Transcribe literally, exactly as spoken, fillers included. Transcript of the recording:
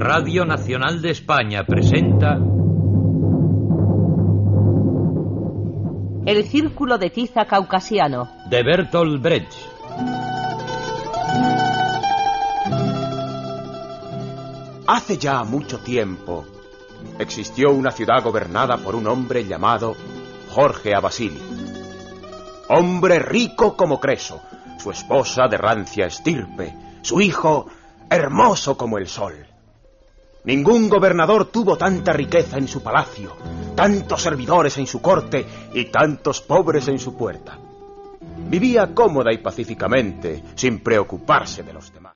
Radio Nacional de España presenta... El Círculo de Tiza Caucasiano, de Bertolt Brecht. Hace ya mucho tiempo existió una ciudad gobernada por un hombre llamado Jorge Abasili. Hombre rico como Creso, su esposa de rancia estirpe, su hijo hermoso como el sol. Ningún gobernador tuvo tanta riqueza en su palacio, tantos servidores en su corte y tantos pobres en su puerta. Vivía cómoda y pacíficamente, sin preocuparse de los demás.